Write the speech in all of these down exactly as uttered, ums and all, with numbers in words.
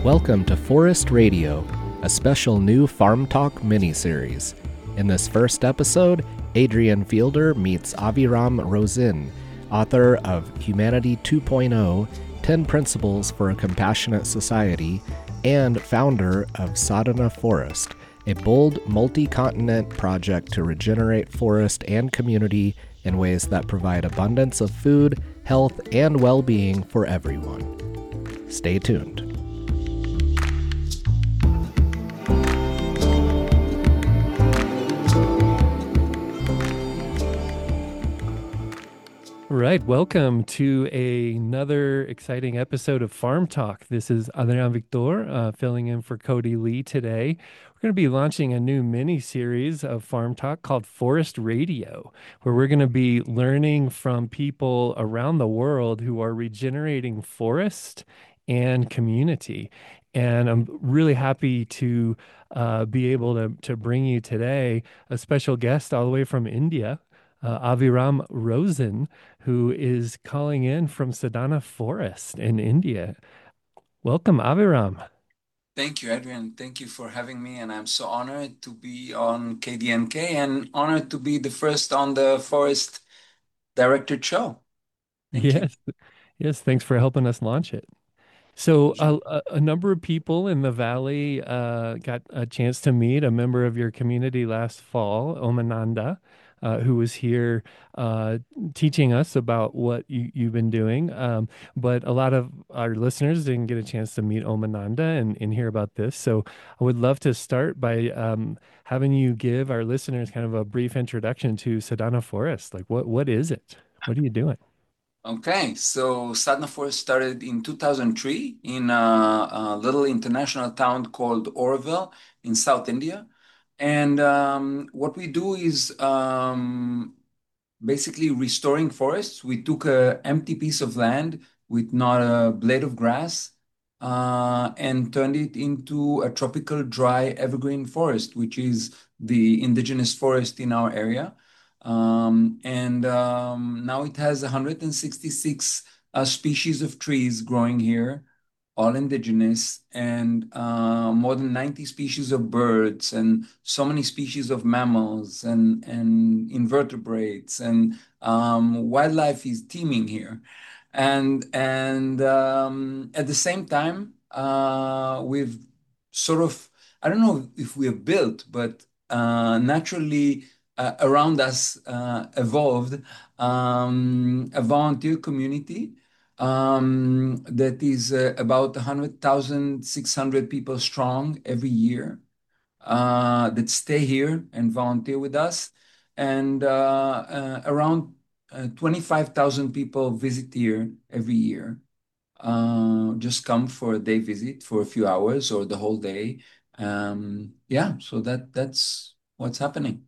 Welcome to Forest Radio, a special new Farm Talk mini-series. In this first episode, Adrian Fielder meets Aviram Rosin, author of Humanity 2.0, ten Principles for a Compassionate Society, and founder of Sadhana Forest, a bold multi-continent project to regenerate forest and community in ways that provide abundance of food, health, and well-being for everyone. Stay tuned. Right, welcome to a- another exciting episode of Farm Talk. This is Adrian Victor uh, filling in for Cody Lee today. We're going to be launching a new mini series of Farm Talk called Forest Radio, where we're going to be learning from people around the world who are regenerating forest and community. And I'm really happy to uh, be able to, to bring you today a special guest all the way from India, uh, Aviram Rosin, who is calling in from Sadhana Forest in India. Welcome, Aviram. Thank you, Adrian. Thank you for having me, and I'm so honored to be on K D N K and honored to be the first on the Forest Director show. Thank you. Yes, yes, thanks for helping us launch it. So, Pleasure. a, a a number of people in the valley uh, got a chance to meet a member of your community last fall, Omananda, uh, who was here uh, teaching us about what you, you've been doing. Um, but a lot of our listeners didn't get a chance to meet Omananda and, and hear about this. So, I would love to start by um, having you give our listeners kind of a brief introduction to Sadhana Forest. Like, what what is it? What are you doing? Okay, so Sadhana Forest started in two thousand three in a, a little international town called Oroville in South India. And um, what we do is um, basically restoring forests. We took an empty piece of land with not a blade of grass uh, and turned it into a tropical dry evergreen forest, which is the indigenous forest in our area. Um, and um, now it has one hundred sixty-six uh, species of trees growing here, all indigenous, and uh, more than ninety species of birds, and so many species of mammals and, and invertebrates, and um, wildlife is teeming here. And, and um, at the same time, uh, we've sort of, I don't know if we have built, but uh, naturally uh, around us uh, evolved um, a volunteer community um, that is uh, about one hundred thousand six hundred people strong every year uh, that stay here and volunteer with us. And uh, uh, around uh, twenty-five thousand people visit here every year. Uh, just come for a day visit for a few hours or the whole day. Um, yeah, so that that's what's happening.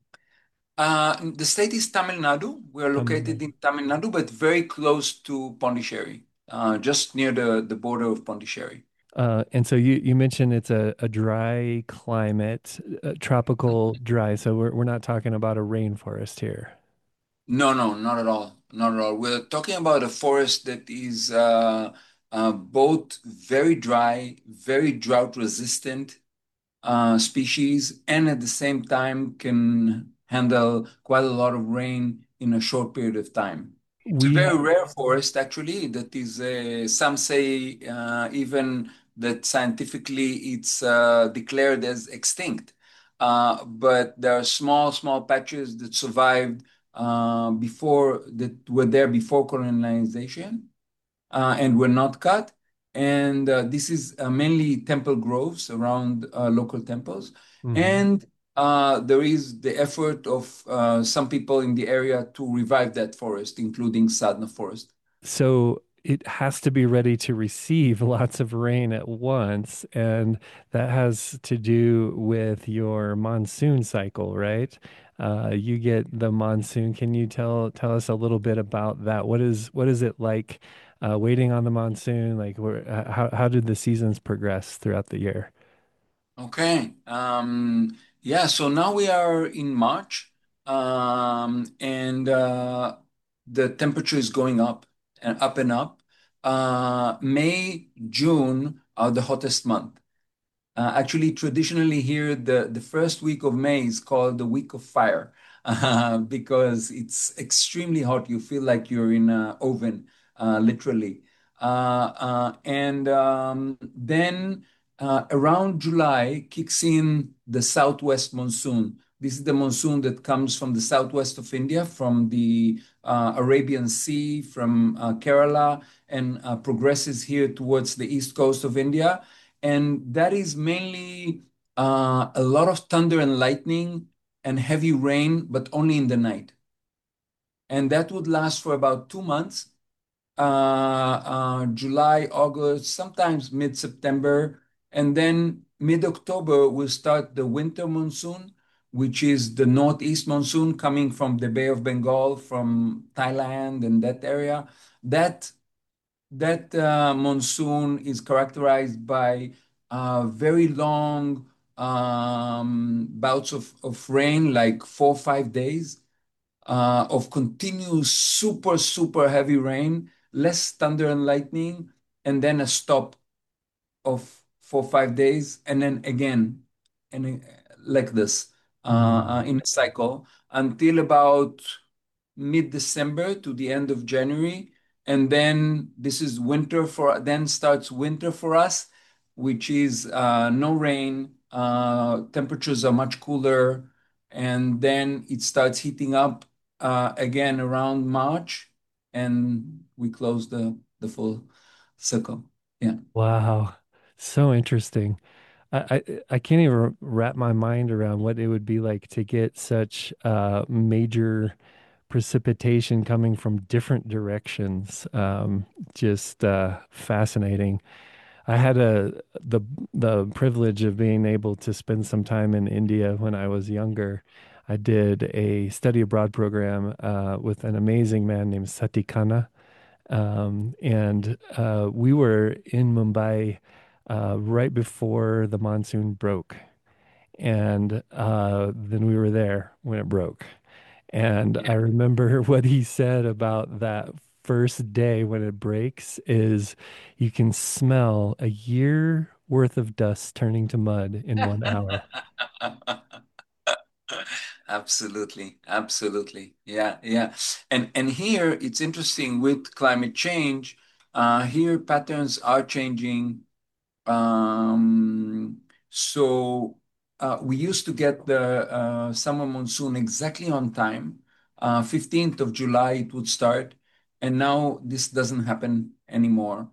Uh, the state is Tamil Nadu. We are located in Tamil Nadu, but very close to Pondicherry, uh, just near the, the border of Pondicherry. Uh, and so you you mentioned it's a, a dry climate, uh, tropical dry. So we're we're not talking about a rainforest here. No, no, not at all. Not at all. We're talking about a forest that is uh, uh, both very dry, very drought resistant uh, species, and at the same time can handle quite a lot of rain in a short period of time. It's a We very ha rare forest, actually, that is, uh, some say uh, even that scientifically it's uh, declared as extinct. Uh, but there are small, small patches that survived uh, before, that were there before colonization uh, and were not cut. And uh, this is uh, mainly temple groves around uh, local temples. Mhm. And uh, there is the effort of uh, some people in the area to revive that forest, including Sadhana Forest. So it has to be ready to receive lots of rain at once, and that has to do with your monsoon cycle, right? Uh, you get the monsoon. Can you tell tell us a little bit about that? What is what is it like uh, waiting on the monsoon? Like, where, uh, how how did the seasons progress throughout the year? Okay. Um, yeah, so now we are in March, um, and uh, the temperature is going up and up and up. Uh, May, June are the hottest month. Uh, actually, traditionally here, the, the first week of May is called the week of fire uh, because it's extremely hot. You feel like you're in an oven, uh, literally. Uh, uh, and um, then uh, around July kicks in the southwest monsoon. This is the monsoon that comes from the southwest of India, from the uh, Arabian Sea, from uh, Kerala, and uh, progresses here towards the east coast of India. And that is mainly uh, a lot of thunder and lightning and heavy rain, but only in the night. And that would last for about two months, uh, uh, July, August, sometimes mid-September. And then mid-October, we'll start the winter monsoon, which is the northeast monsoon coming from the Bay of Bengal, from Thailand and that area. That that uh, monsoon is characterized by uh, very long um, bouts of, of rain, like four or five days uh, of continuous super, super heavy rain, less thunder and lightning, and then a stop of four or five days, and then again, and uh, like this uh, uh, Mm. in a cycle until about mid-December to the end of January. And then this is winter for, then starts winter for us, which is uh, no rain, uh, temperatures are much cooler, and then it starts heating up uh, again around March, and we close the, the full circle. Yeah. Wow. So interesting. I, I I can't even wrap my mind around what it would be like to get such uh, major precipitation coming from different directions. Um, just uh, fascinating. I had a the the privilege of being able to spend some time in India when I was younger. I did a study abroad program uh, with an amazing man named Sati Khanna, um, and uh, we were in Mumbai uh, right before the monsoon broke, and uh, then we were there when it broke. And I remember what he said about that first day when it breaks is you can smell a year worth of dust turning to mud in one hour. Absolutely, absolutely. Yeah, yeah. And and here it's interesting with climate change. Uh, here patterns are changing. Um, so uh, we used to get the uh, summer monsoon exactly on time. Uh, fifteenth of July it would start, and now this doesn't happen anymore.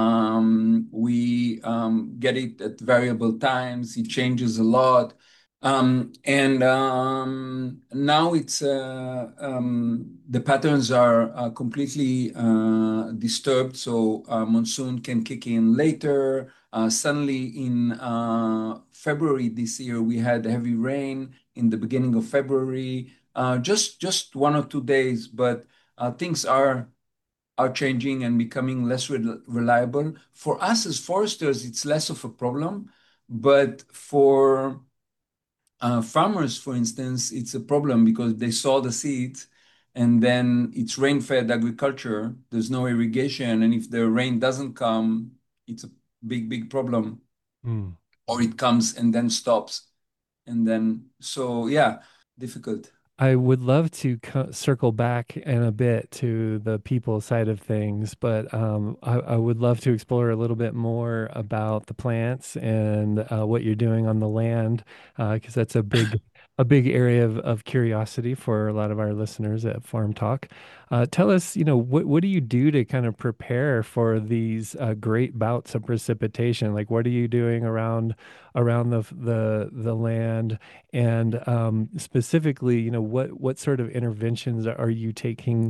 Um, we um, get it at variable times. It changes a lot. Um, and um, now it's uh, um, the patterns are uh, completely uh, disturbed. So uh, monsoon can kick in later. Uh, suddenly in uh, February this year, we had heavy rain in the beginning of February, uh, just just one or two days, but uh, things are are changing and becoming less re reliable. For us as foresters, it's less of a problem, but for uh, farmers, for instance, it's a problem because they sow the seeds and then it's rain-fed agriculture. There's no irrigation, and if the rain doesn't come, it's a big, big problem. Hmm. Or it comes and then stops, and then so yeah, difficult. I would love to co circle back in a bit to the people side of things, but um, I, I would love to explore a little bit more about the plants and uh, what you're doing on the land, because that's a big a big area of, of curiosity for a lot of our listeners at Farm Talk. Uh, tell us, you know, what what do you do to kind of prepare for these uh, great bouts of precipitation? Like, what are you doing around around the the the land? And um, specifically, you know, what what sort of interventions are you taking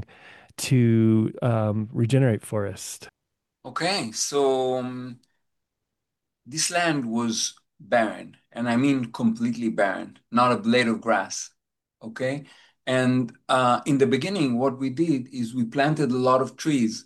to um, regenerate forest? Okay, so um, this land was barren, and I mean completely barren, not a blade of grass. Okay. And uh, in the beginning, what we did is we planted a lot of trees.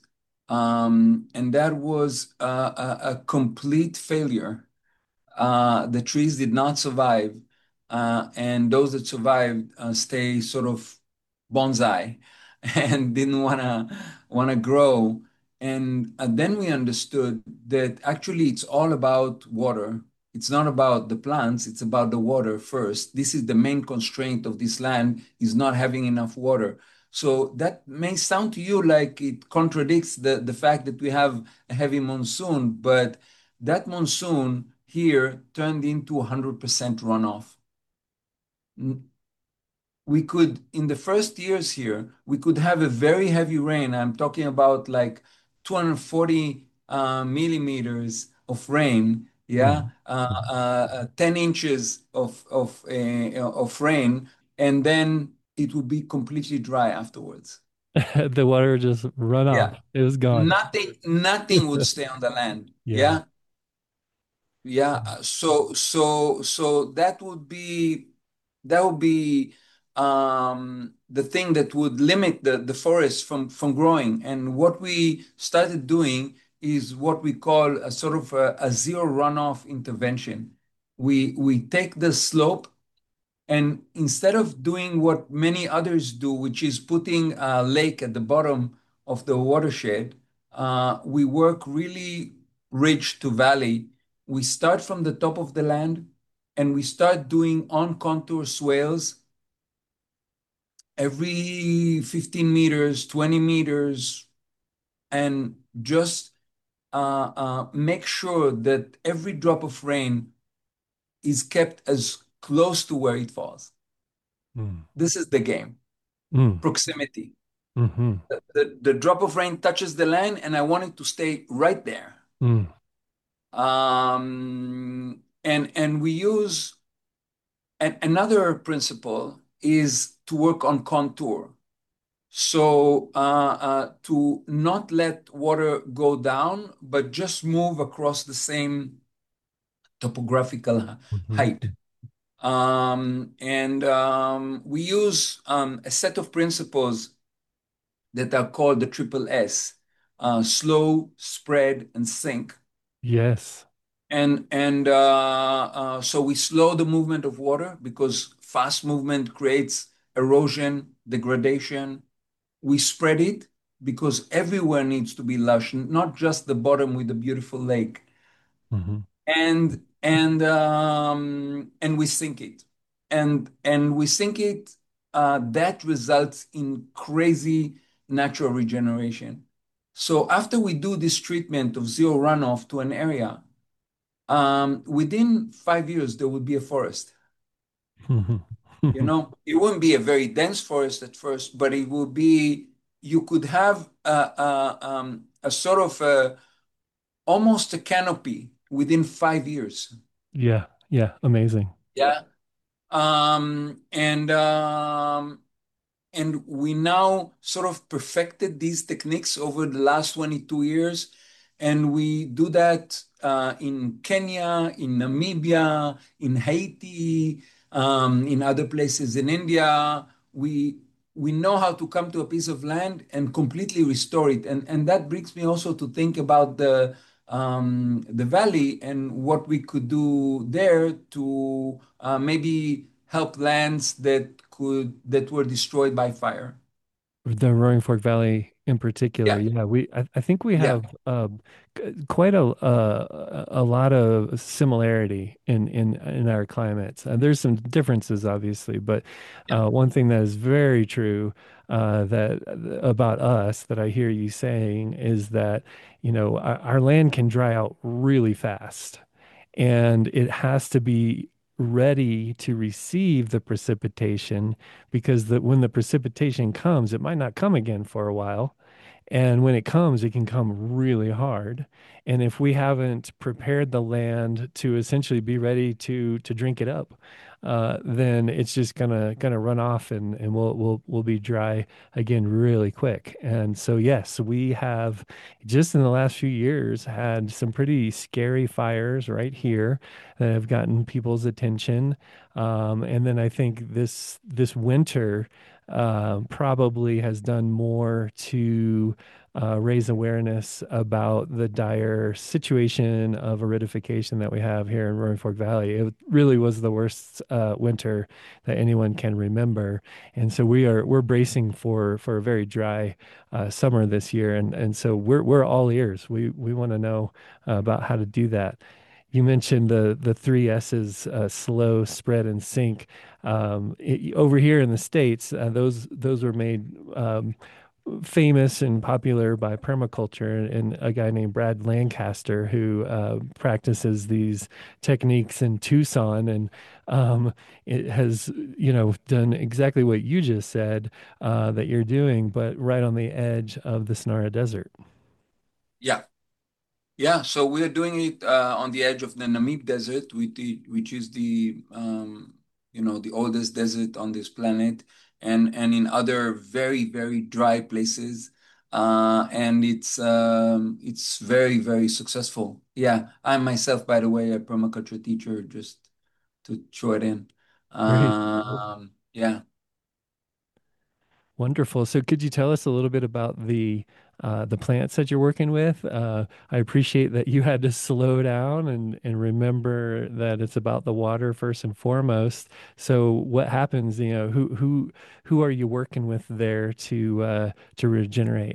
Um, and that was uh, a, a complete failure. Uh, the trees did not survive. Uh, and those that survived uh, stay sort of bonsai and didn't wanna wanna grow. And uh, then we understood that actually it's all about water. It's not about the plants, it's about the water first. This is the main constraint of this land is not having enough water. So that may sound to you like it contradicts the, the fact that we have a heavy monsoon, but that monsoon here turned into one hundred percent runoff. We could, in the first years here, we could have a very heavy rain. I'm talking about like two hundred forty uh, millimeters of rain, yeah, Mhm. uh, uh, uh, ten inches of of uh, of rain, and then it would be completely dry afterwards. The water just run Yeah, off. It was gone. nothing, nothing would stay on the land. Yeah. Yeah, yeah, uh, so so so that would be that would be um, the thing that would limit the, the forest from, from growing. And what we started doing is what we call a sort of a, a zero runoff intervention. We we take the slope and instead of doing what many others do, which is putting a lake at the bottom of the watershed, uh, we work really ridge to valley. We start from the top of the land and we start doing on contour swales every fifteen meters, twenty meters, and just uh, uh, make sure that every drop of rain is kept as close to where it falls. Mm. This is the game. Mm. Proximity. Hmm. The, the, the drop of rain touches the land, and I want it to stay right there. Mm. Um, and and we use and another principle is to work on contour. So uh, uh, to not let water go down, but just move across the same topographical Hmm. height. Um, and um, we use um, a set of principles that are called the triple S, uh, slow, spread, and sink. Yes. And and uh, uh, so we slow the movement of water because fast movement creates erosion, degradation. We spread it because everywhere needs to be lush, not just the bottom with the beautiful lake. Hmm. And and um, and we sink it, and and we sink it. Uh, that results in crazy natural regeneration. So after we do this treatment of zero runoff to an area, um, within five years there would be a forest. Hmm. You know, it wouldn't be a very dense forest at first, but it would be. You could have a, a, um, a sort of a, almost a canopy within five years. Yeah. Yeah. Amazing. Yeah. Um, and um, and we now sort of perfected these techniques over the last twenty-two years. And we do that uh, in Kenya, in Namibia, in Haiti, um, in other places in India. We we know how to come to a piece of land and completely restore it. And, and that brings me also to think about the um, the valley and what we could do there to uh, maybe help lands that could that were destroyed by fire. The Roaring Fork Valley in particular, Yeah, yeah, we I, I think we yeah, have uh, g- quite a uh, a lot of similarity in in in our climates. Uh, there's some differences, obviously, but yeah, uh, one thing that is very true uh, that about us that I hear you saying is that you know our, our land can dry out really fast, and it has to be ready to receive the precipitation because the, when the precipitation comes, it might not come again for a while. And when it comes, it can come really hard. And if we haven't prepared the land to essentially be ready to to drink it up, uh, then it's just gonna gonna run off and, and we'll we'll we'll be dry again really quick. And so yes, we have just in the last few years had some pretty scary fires right here that have gotten people's attention. Um, and then I think this this winter uh, probably has done more to uh, raise awareness about the dire situation of aridification that we have here in Roaring Fork Valley. It really was the worst uh, winter that anyone can remember, and so we are we're bracing for for a very dry uh, summer this year, and and so we're we're all ears. We we want to know uh, about how to do that. You mentioned the the three S's: uh, slow, spread, and sink. Um, it, over here in the States, uh, those those were made um, famous and popular by permaculture and a guy named Brad Lancaster who uh, practices these techniques in Tucson, and um, it has, you know, done exactly what you just said uh, that you're doing, but right on the edge of the Sonora Desert. Yeah. Yeah, so we are doing it uh, on the edge of the Namib Desert, which, the, which is the um, you know the oldest desert on this planet, and and in other very very dry places, uh, and it's um, it's very very successful. Yeah, I'm myself, by the way, a permaculture teacher, just to throw it in. Great. Um, yeah. Wonderful. So could you tell us a little bit about the uh, the plants that you're working with? Uh, I appreciate that you had to slow down and and remember that it's about the water first and foremost. So what happens, you know, who who who are you working with there to uh, to regenerate?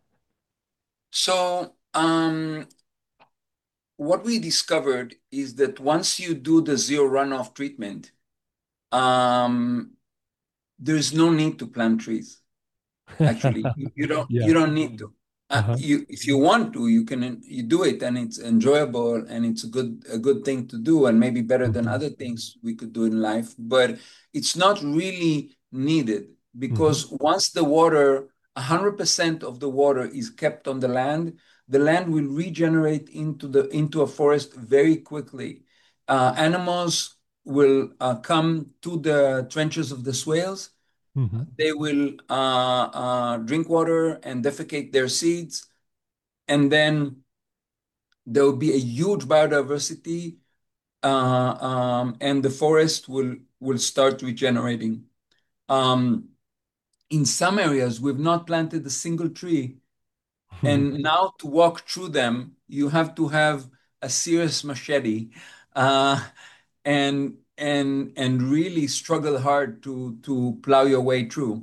So um, what we discovered is that once you do the zero runoff treatment, um, there's no need to plant trees. Actually, you, you don't Yeah. you don't need to. Uh, Uh-huh. you if you want to, you can you do it, and it's enjoyable, and it's a good a good thing to do, and maybe better than Hmm. other things we could do in life. But it's not really needed Hmm. because once the water, one hundred percent of the water is kept on the land, the land will regenerate into the into a forest very quickly. Uh, animals will uh, come to the trenches of the swales. Hmm. They will uh, uh, drink water and defecate their seeds, and then there will be a huge biodiversity, uh, um, and the forest will will start regenerating. Um, in some areas, we've not planted a single tree, and now to walk through them, you have to have a serious machete, uh, and and and really struggle hard to to plow your way through.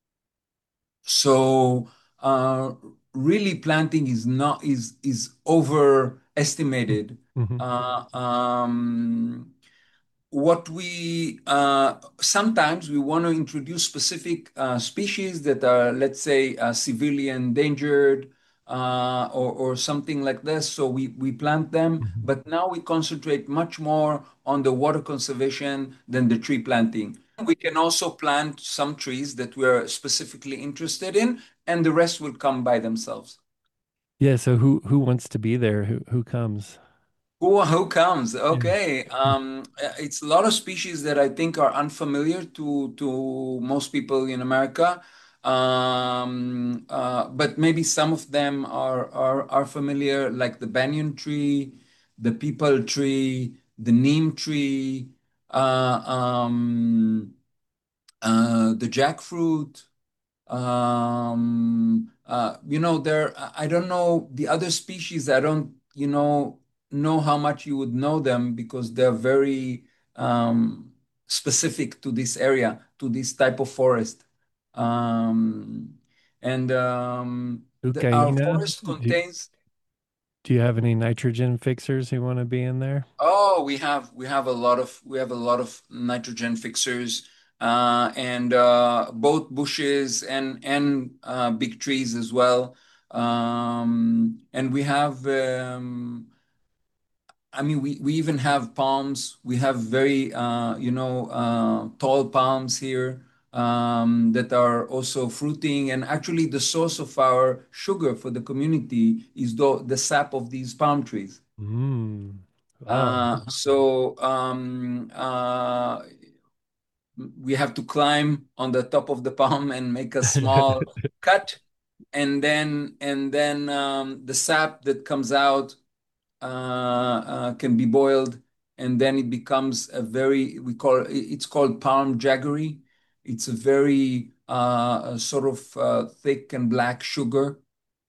So uh, really planting is not is is overestimated. Hmm. Uh, um, what we uh, sometimes we want to introduce specific uh, species that are, let's say, uh, severely endangered, uh, or, or something like this. So we, we plant them, but now we concentrate much more on the water conservation than the tree planting. We can also plant some trees that we're specifically interested in, and the rest will come by themselves. Yeah. So who who wants to be there? Who who comes? Who, who comes? Yeah. Okay. Um, uh, it's a lot of species that I think are unfamiliar to to most people in America. Um, uh, but maybe some of them are, are are familiar, like the banyan tree, the peepal tree, the neem tree, uh, um, uh, the jackfruit. Um, uh, you know, there, I don't know the other species. I don't, you know, know how much you would know them because they're very um, specific to this area, to this type of forest. Um, and um, the, our Fucaina. forest Do, contains. do you have any nitrogen fixers who want to be in there? Oh, we have we have a lot of we have a lot of nitrogen fixers, uh, and uh, both bushes and and uh, big trees as well. Um, and we have um, I mean we, we even have palms. We have very uh, you know uh, tall palms here, um, that are also fruiting. And actually, the source of our sugar for the community is the the sap of these palm trees. Mm. Wow. Uh, so um, uh, we have to climb on the top of the palm and make a small cut, and then and then um, the sap that comes out uh, uh, can be boiled, and then it becomes a very we call it's called palm jaggery. It's a very uh, sort of uh, thick and black sugar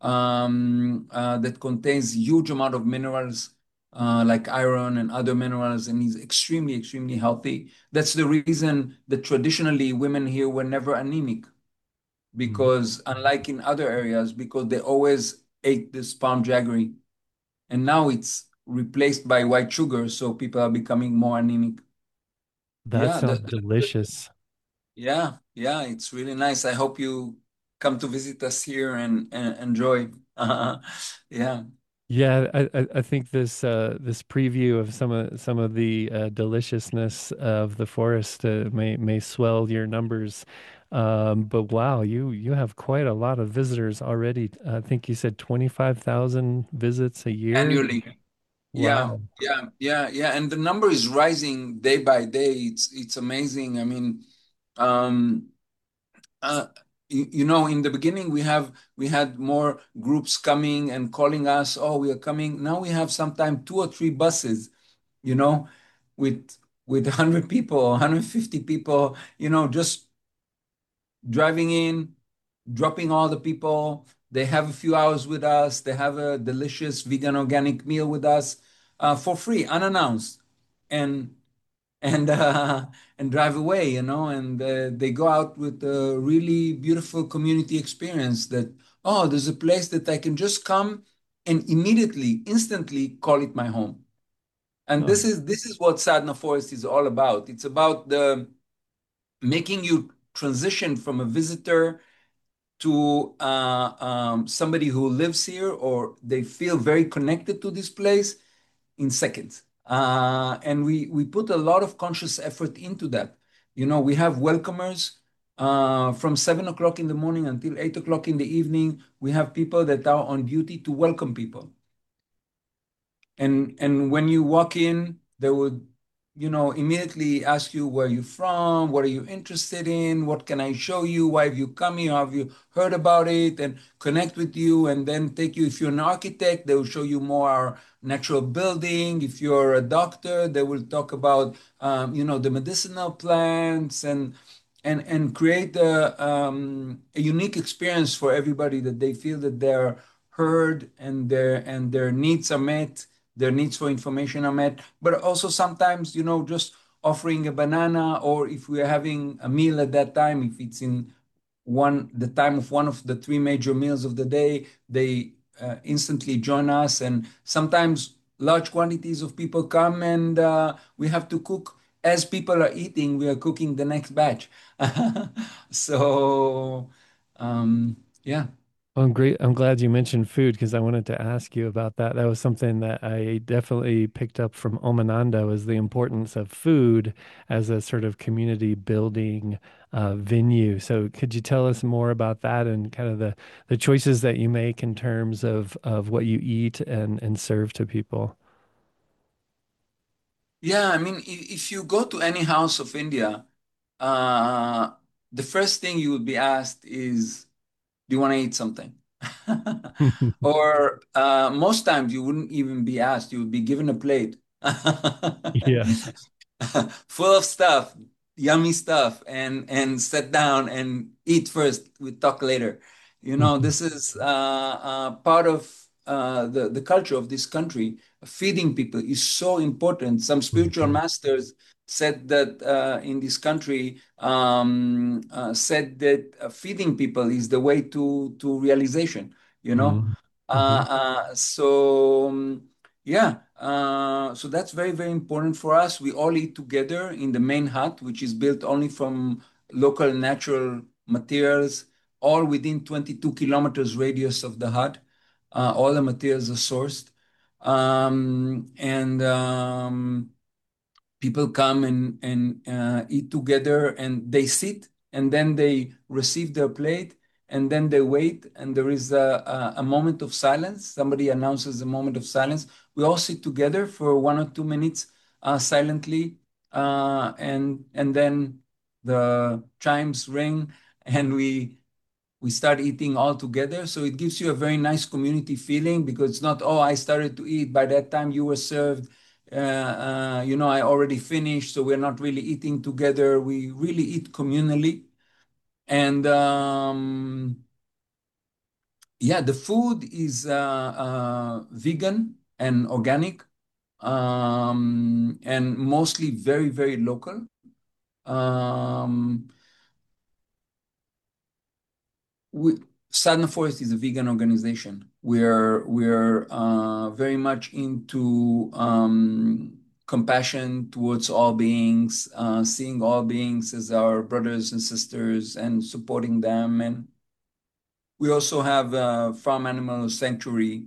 um, uh, that contains huge amount of minerals uh, like iron and other minerals, and is extremely, extremely healthy. That's the reason that traditionally women here were never anemic, Mhm. because unlike in other areas, because they always ate this palm jaggery, and now it's replaced by white sugar, so people are becoming more anemic. That Yeah, the, sounds the, the- delicious. yeah, yeah, it's really nice. I hope you come to visit us here and, and enjoy. Yeah. Yeah, I, I I think this uh, this preview of some of some of the uh, deliciousness of the forest uh, may may swell your numbers. Um, but wow, you you have quite a lot of visitors already. I think you said twenty-five thousand visits a year. Annually. Yeah, Wow. yeah, yeah, yeah. And the number is rising day by day. It's it's amazing. I mean, um, uh, you, you know, in the beginning we have we had more groups coming and calling us, oh, we are coming. Now we have sometimes two or three buses, you know, with with one hundred people, one hundred fifty people, you know, just driving in, dropping all the people. They have a few hours with us. They have a delicious vegan organic meal with us uh, for free, unannounced, and and uh, and drive away. You know, and uh, they go out with a really beautiful community experience. That, oh, there's a place that I can just come and immediately, instantly call it my home. And Oh, this is this is what Sadna Forest is all about. It's about the making you transition from a visitor to uh, um, somebody who lives here, or they feel very connected to this place in seconds. Uh, and we we put a lot of conscious effort into that. You know, we have welcomers uh, from seven o'clock in the morning until eight o'clock in the evening. We have people that are on duty to welcome people. And and when you walk in, they would, you know, immediately ask you where you're from, what are you interested in, what can I show you, why have you come here, have you heard about it, and connect with you, and then take you. If you're an architect, they will show you more natural building. If you're a doctor, they will talk about, um, you know, the medicinal plants, and and and create a, um, a unique experience for everybody, that they feel that they're heard and their and their needs are met, their needs for information are met. But also sometimes, you know, just offering a banana, or if we're having a meal at that time, if it's in one the time of one of the three major meals of the day, they uh, instantly join us. And sometimes large quantities of people come, and uh, we have to cook as people are eating. We are cooking the next batch. So, um, yeah. well, I'm great. I'm glad you mentioned food because I wanted to ask you about that. That was something that I definitely picked up from Omananda was the importance of food as a sort of community building uh, venue. So could you tell us more about that and kind of the the choices that you make in terms of of what you eat and and serve to people? Yeah, I mean, if, if you go to any house of India, uh, the first thing you would be asked is, do you want to eat something? Or uh, most times you wouldn't even be asked, you would be given a plate Yeah. full of stuff, yummy stuff, and and sit down and eat first. We talk later. You know, this is uh, uh, part of uh, the the culture of this country. Feeding people is so important. Some spiritual Mhm. masters said that uh, in this country um, uh, said that uh, feeding people is the way to to realization. You know, Mhm. uh, Mhm. uh, so. um, yeah, uh, so that's very, very important for us. We all eat together in the main hut, which is built only from local natural materials, all within twenty-two kilometers radius of the hut. Uh, all the materials are sourced. Um, and um, people come and and uh, eat together, and they sit, and then they receive their plate, and then they wait, and there is a, a, a moment of silence. Somebody announces a moment of silence. We all sit together for one or two minutes uh, silently, uh, and and then the chimes ring, and we we start eating all together. So it gives you a very nice community feeling, because it's not, oh, I started to eat, by that time you were served. uh, uh, you know, I already finished, so we're not really eating together. We really eat communally. And um, yeah, the food is uh, uh, vegan and organic, um, and mostly very, very local. Um, we, Sadna Forest is a vegan organization. We're we're uh, very much into um, compassion towards all beings, uh, seeing all beings as our brothers and sisters, and supporting them. And we also have a farm animal sanctuary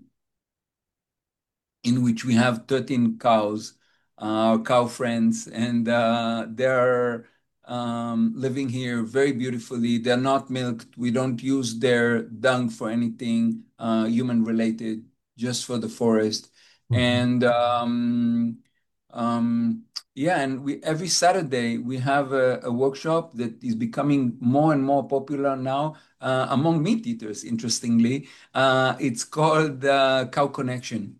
in which we have thirteen cows, uh, cow friends, and uh, they're um, living here very beautifully. They're not milked. We don't use their dung for anything uh, human related, just for the forest. Mhm. And um, um, yeah, and we every Saturday we have a, a workshop that is becoming more and more popular now uh, among meat eaters. Interestingly, uh, it's called uh, Cow Connection.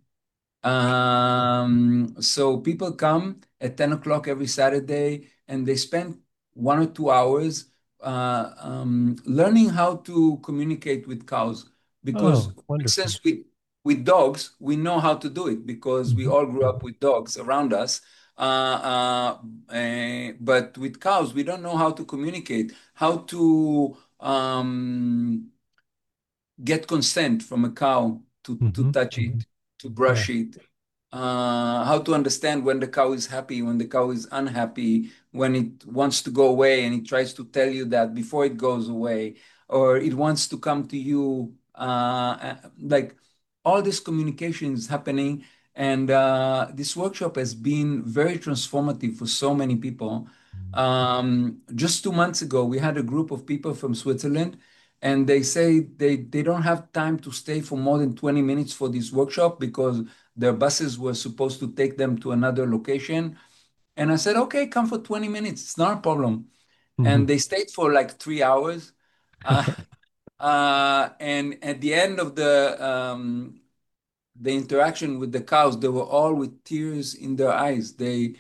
Um, so people come at ten o'clock every Saturday and they spend one or two hours uh, um, learning how to communicate with cows. Because, Oh, for wonderful. instance, with, with dogs, we know how to do it because we Mhm. all grew up with dogs around us. Uh, uh, eh, but with cows, we don't know how to communicate, how to um, get consent from a cow to, to Mhm. touch Mhm. it, to Yeah. brush it, uh, how to understand when the cow is happy, when the cow is unhappy, when it wants to go away and it tries to tell you that before it goes away, or it wants to come to you. Uh, uh, like all this communication is happening. And uh, this workshop has been very transformative for so many people. Um, just two months ago, we had a group of people from Switzerland and they say they, they don't have time to stay for more than twenty minutes for this workshop because their buses were supposed to take them to another location. And I said, okay, come for twenty minutes. It's not a problem. And Mhm. they stayed for like three hours. Uh, uh, and at the end of the um, the interaction with the cows, they were all with tears in their eyes. They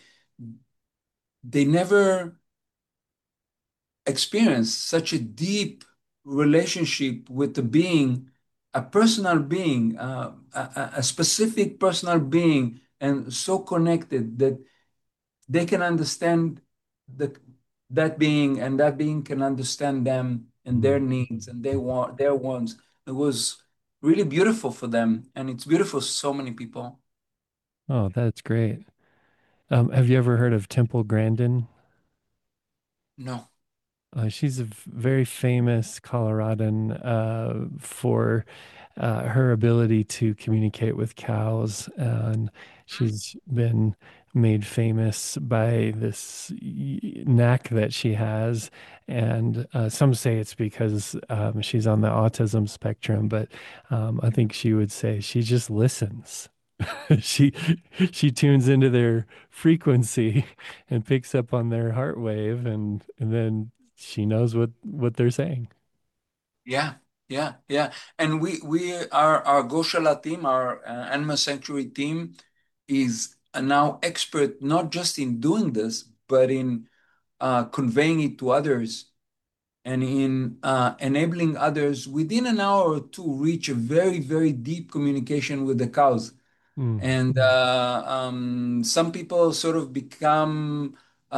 they never experience such a deep relationship with the being, a personal being, uh, a, a specific personal being, and so connected that they can understand the, that being, and that being can understand them and their Mhm. needs and they want their wants. It was really beautiful for them, and it's beautiful for so many people. Oh, that's great. Um, have you ever heard of Temple Grandin? No. Uh, she's a v- very famous Coloradan uh, for uh, her ability to communicate with cows, and she's been made famous by this y- knack that she has. And uh, some say it's because um, she's on the autism spectrum, but um, I think she would say she just listens. she she tunes into their frequency and picks up on their heart wave, and and then she knows what what they're saying. Yeah, yeah, yeah. And we we our our Goshala team, our uh, animal sanctuary team, is uh, now expert not just in doing this, but in uh, conveying it to others and in uh, enabling others within an hour or two reach a very, very deep communication with the cows. Mm, And uh, um, some people sort of become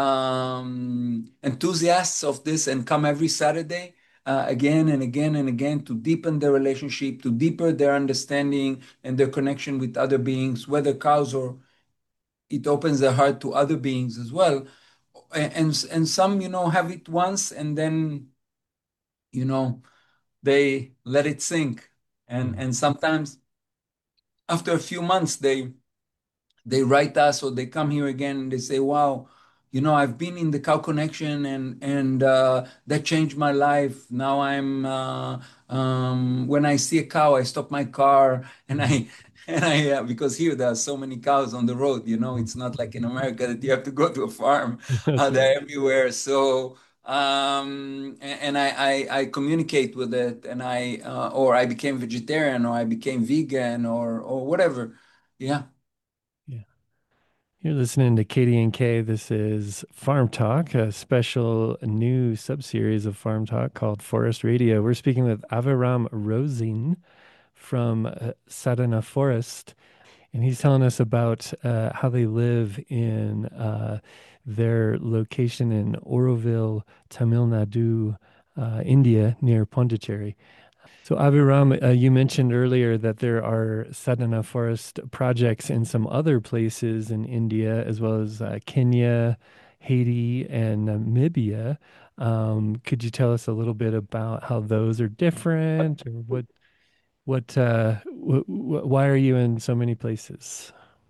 um, enthusiasts of this and come every Saturday uh, again and again and again to deepen their relationship, to deepen their understanding and their connection with other beings, whether cows or it opens their heart to other beings as well. And, and, and some, you know, have it once and then, you know, they let it sink. And, mm, and sometimes after a few months, they they write us or they come here again and they say, wow, you know, I've been in the Cow Connection and and uh, that changed my life. Now I'm uh, um, when I see a cow, I stop my car and mm, I and I uh, because here there are so many cows on the road. You know, mm. it's not like in America that you have to go to a farm. Uh, That's right. they're everywhere. So um, and, and I, I I communicate with it, and I uh, or I became vegetarian or I became vegan or or whatever. Yeah. Yeah. You're listening to K D and K. This is Farm Talk, a special new subseries of Farm Talk called Forest Radio. We're speaking with Aviram Rosin from uh, Sadhana Forest, and he's telling us about uh, how they live in uh, their location in Oroville, Tamil Nadu, uh, India, near Pondicherry. So, Aviram, uh, you mentioned earlier that there are sadhana forest projects in some other places in India, as well as uh, Kenya, Haiti, and Namibia. Um, could you tell us a little bit about how those are different, or what, what, uh, wh wh why are you in so many places?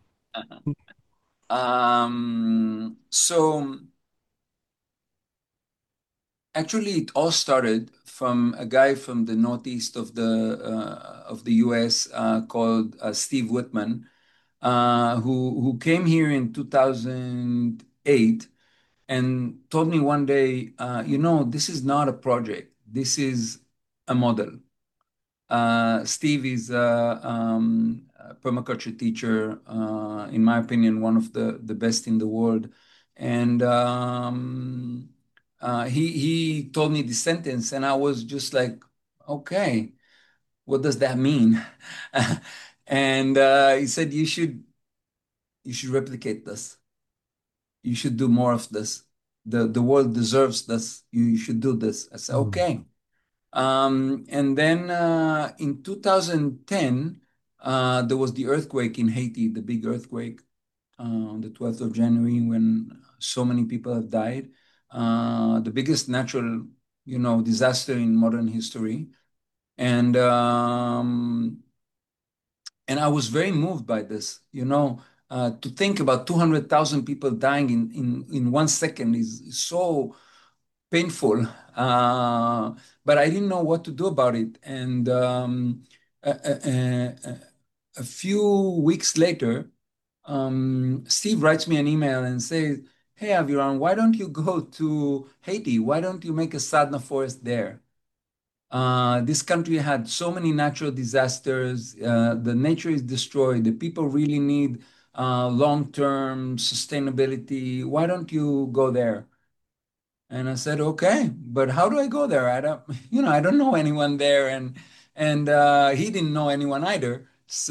Um, so actually, it all started from a guy from the northeast of the uh, of the U S uh, called uh, Steve Whitman, uh, who who came here in two thousand eight and told me one day, uh, you know, this is not a project. This is a model. Uh, Steve is a, um, a permaculture teacher, uh, in my opinion, one of the, the best in the world. And um, uh, he he told me this sentence, and I was just like, okay, what does that mean? And uh, he said, you should you should replicate this. You should do more of this. The the world deserves this. You, you should do this. I said, Mm. okay. Um, and then uh, in two thousand ten, uh, there was the earthquake in Haiti, the big earthquake uh, on the twelfth of January when so many people have died. Uh, the biggest natural, you know, disaster in modern history. And um, and I was very moved by this, you know, uh, to think about two hundred thousand people dying in, in, in one second is is so painful, uh, but I didn't know what to do about it. And um, a, a, a, a few weeks later, um, Steve writes me an email and says, "Hey, Aviran, why don't you go to Haiti? Why don't you make a sadhana forest there?" Uh, this country had so many natural disasters. Uh, the nature is destroyed. The people really need uh, long-term sustainability. Why don't you go there? And I said, okay, but how do I go there? I don't, you know, I don't know anyone there, and and uh, he didn't know anyone either.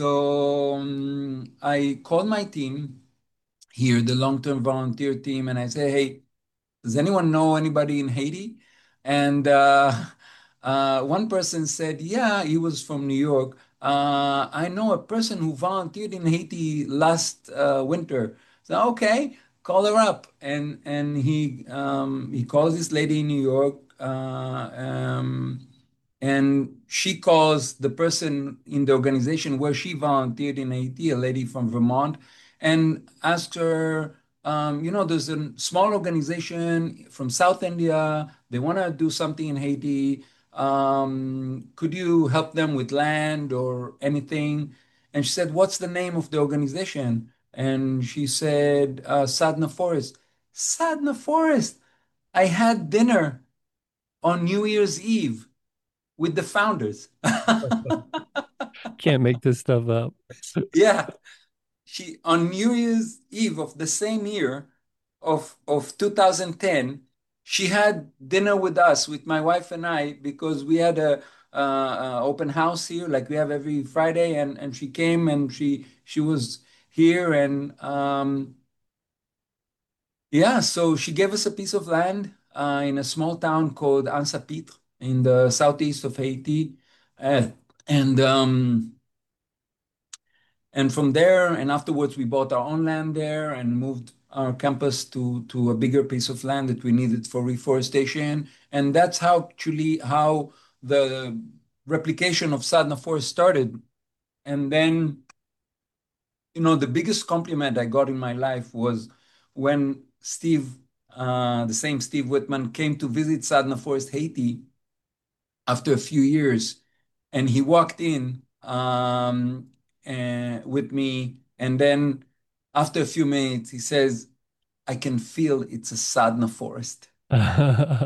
So um, I called my team here, the long-term volunteer team, and I said, hey, does anyone know anybody in Haiti? And uh, uh, one person said, yeah, he was from New York. Uh, I know a person who volunteered in Haiti last uh, winter. So, okay, call her up. And and he um, he calls this lady in New York. Uh, um, and she calls the person in the organization where she volunteered in Haiti, a lady from Vermont, and asks her, um, you know, there's a small organization from South India. They want to do something in Haiti. Um, could you help them with land or anything? And she said, what's the name of the organization? And she said, uh, Sadhana Forest. Sadhana Forest. I had dinner on New Year's Eve with the founders. Can't make this stuff up. Yeah. She on New Year's Eve of the same year of of two thousand ten, she had dinner with us, with my wife and I, because we had a, uh, uh, open house here, like we have every Friday, and and she came and she she was here, and um, yeah, so she gave us a piece of land uh, in a small town called Ansa-Pitre in the southeast of Haiti, uh, and um, And from there, and afterwards, we bought our own land there and moved our campus to, to a bigger piece of land that we needed for reforestation. And that's how actually how the replication of Sadhana Forest started. And then, you know, the biggest compliment I got in my life was when Steve, uh, the same Steve Whitman, came to visit Sadhana Forest, Haiti, after a few years, and he walked in um, uh, with me, and then after a few minutes, he says, "I can feel it's a sadhana forest,"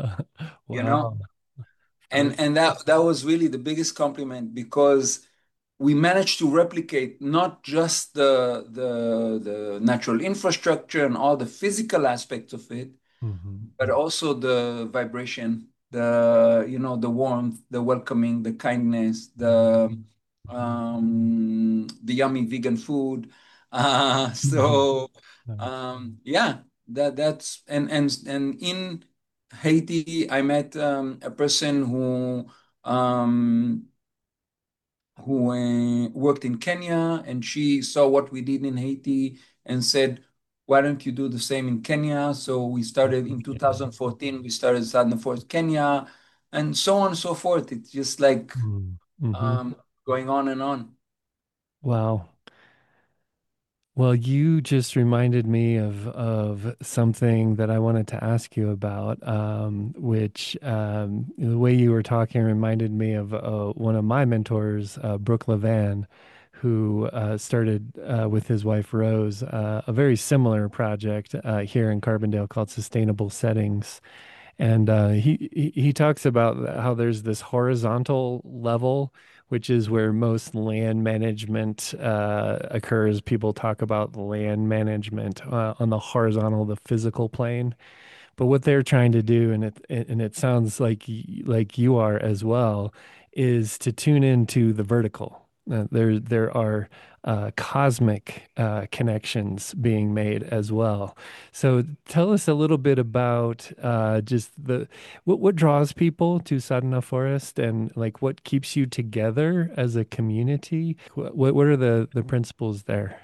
you know, Wow. Of course. and and that that was really the biggest compliment because we managed to replicate not just the, the, the natural infrastructure and all the physical aspects of it, Hmm. but also the vibration, the, you know, the warmth, the welcoming, the kindness, the um, the yummy vegan food. Uh, so Nice. um, yeah, that that's and and and in Haiti, I met um, a person who um, who uh, worked in Kenya, and she saw what we did in Haiti and said, "Why don't you do the same in Kenya?" So we started in twenty fourteen. We started Southern Forest Kenya, and so on and so forth. It's just like Mm-hmm. um, going on and on. Wow. Well, you just reminded me of of something that I wanted to ask you about, um, which um, the way you were talking reminded me of uh, one of my mentors, uh, Brooke Levan, who uh, started uh, with his wife Rose uh, a very similar project uh, here in Carbondale called Sustainable Settings. And uh, he he he talks about how there's this horizontal level, which is where most land management uh, occurs. People talk about land management uh, on the horizontal, the physical plane. But what they're trying to do, and it and it sounds like y- like you are as well, is to tune into the vertical. Uh, there there are uh, cosmic uh, connections being made as well. So tell us a little bit about uh, just the what what draws people to Sadhana Forest, and like what keeps you together as a community. What what what are the the principles there?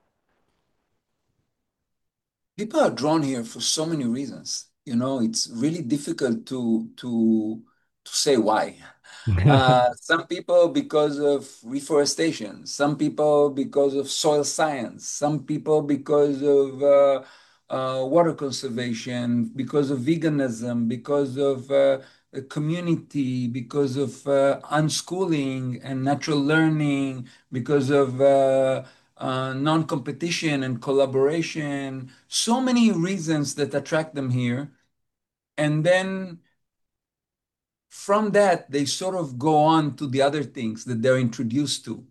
People are drawn here for so many reasons. You know, it's really difficult to to to say why. Uh, some people because of reforestation, some people because of soil science, some people because of uh, uh, water conservation, because of veganism, because of uh, a community, because of uh, unschooling and natural learning, because of uh, uh, non-competition and collaboration. So many reasons that attract them here. And then from that, they sort of go on to the other things that they're introduced to.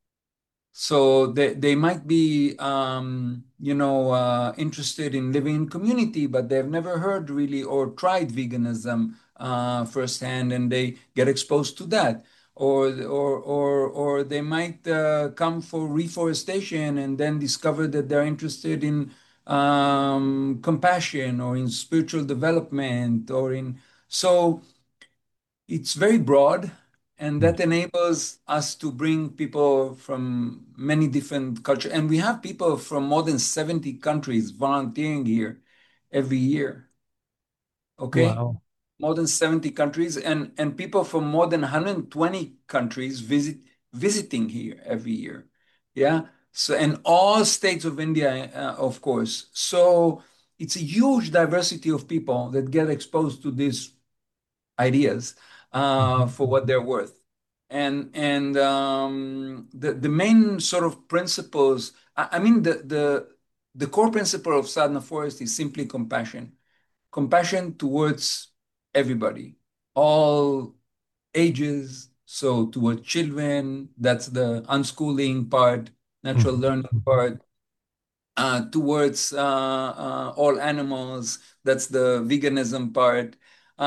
So they, they might be, um, you know, uh, interested in living in community, but they've never heard really or tried veganism uh, firsthand, and they get exposed to that. Or, or, or, or they might uh, come for reforestation and then discover that they're interested in um, compassion or in spiritual development or in so it's very broad, and that enables us to bring people from many different cultures. And we have people from more than seventy countries volunteering here every year. Okay? Wow. More than seventy countries, and, and people from more than one hundred twenty countries visit visiting here every year. Yeah. So, and all states of India, uh, of course. So it's a huge diversity of people that get exposed to this ideas uh, for what they're worth. And and um, the the main sort of principles. I, I mean, the the the core principle of Sadhana Forest is simply compassion. Compassion towards everybody, all ages. So towards children, that's the unschooling part, natural Mhm. learning part. Uh, towards uh, uh, all animals, that's the veganism part.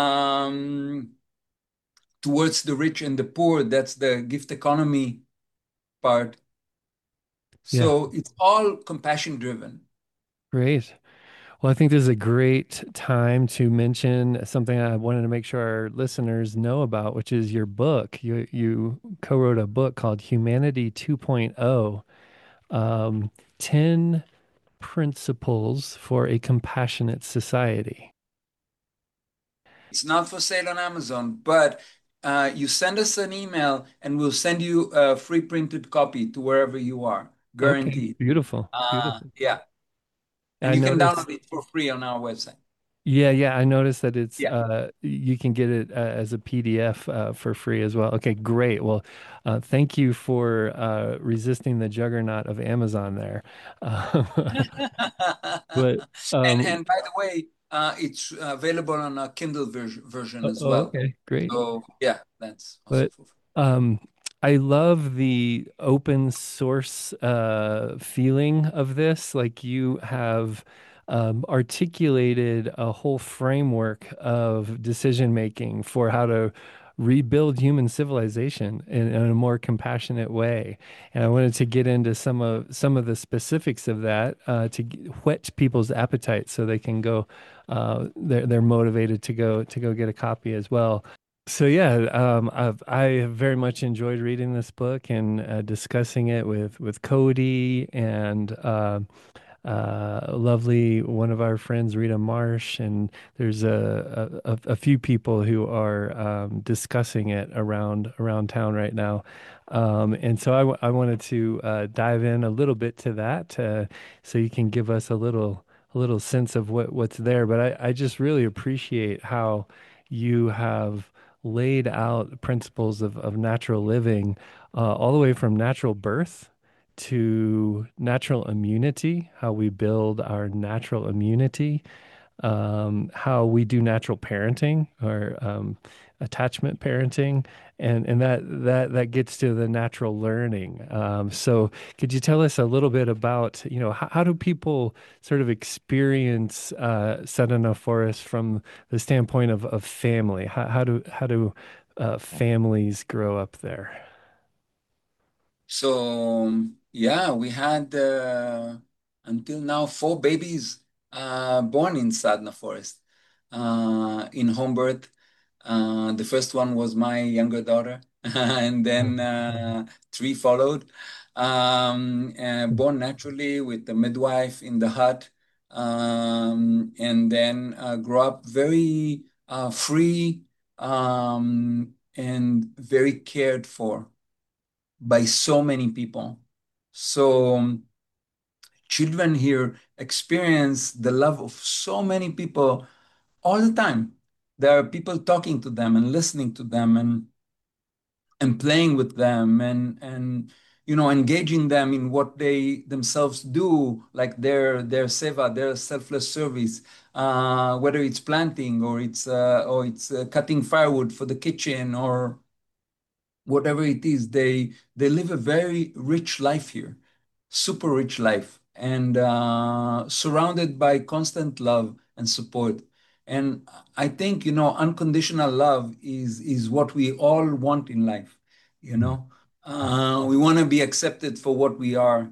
Um, towards the rich and the poor, that's the gift economy part. Yeah, So it's all compassion driven. great. Well, I think this is a great time to mention something I wanted to make sure our listeners know about, which is your book. You you co-wrote a book called Humanity 2.0, um, ten Principles for a Compassionate Society. It's not for sale on Amazon, but uh, you send us an email and we'll send you a free printed copy to wherever you are, Okay, guaranteed. beautiful, Uh, beautiful. yeah, and I you can noticed. download it for free on our website. Yeah, yeah, I noticed that it's Yeah. uh you can get it uh, as a P D F uh, for free as well. Okay, great. Well, uh, thank you for uh, resisting the juggernaut of Amazon there. Uh, but And um, and by the way, uh, it's available on a Kindle version version oh, as oh, well. okay, great. So yeah, that's also But for free. um, I love the open source uh, feeling of this. Like you have um, articulated a whole framework of decision making for how to rebuild human civilization in, in a more compassionate way. And I wanted to get into some of some of the specifics of that uh, to g- whet people's appetite so they can go. Uh, they're they're motivated to go to go get a copy as well. So yeah, um, I've I have very much enjoyed reading this book and uh, discussing it with with Cody and uh, uh, lovely one of our friends, Rita Marsh, and there's a a, a few people who are um, discussing it around around town right now. Um, and so I, w I wanted to uh, dive in a little bit to that, uh, so you can give us a little a little sense of what what's there. But I, I just really appreciate how you have laid out principles of, of natural living, uh, all the way from natural birth to natural immunity, how we build our natural immunity, um, how we do natural parenting or um, attachment parenting, and and that that that gets to the natural learning. Um, so, could you tell us a little bit about, you know, how, how do people sort of experience uh, Sadhana Forest from the standpoint of of family? How, how do how do uh, families grow up there? So um, yeah, we had uh, until now four babies uh, born in Sadna Forest uh, in home birth. Uh, the first one was my younger daughter, and then uh, three followed, um, uh, born naturally with the midwife in the hut, um, and then uh, grew up very uh, free um, and very cared for by so many people. So um, children here experience the love of so many people all the time. There are people talking to them and listening to them and and playing with them and and you know engaging them in what they themselves do, like their their seva, their selfless service, uh, whether it's planting or it's uh, or it's uh, cutting firewood for the kitchen or whatever it is, they they live a very rich life here, super rich life, and uh, surrounded by constant love and support. And I think, you know, unconditional love is is what we all want in life. You know, uh, we want to be accepted for what we are.